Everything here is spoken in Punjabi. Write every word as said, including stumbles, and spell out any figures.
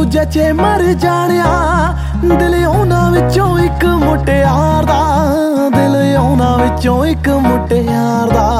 ਜਚੇ ਮਰ ਜਾਣਿਆ ਦਿਲ ਉਹਨਾਂ ਵਿੱਚੋਂ ਇੱਕ ਮੁਟਿਆਰ ਦਾ, ਦਿਲ ਉਹਨਾਂ ਵਿੱਚੋਂ ਇੱਕ ਮੁਟਿਆਰ ਦਾ।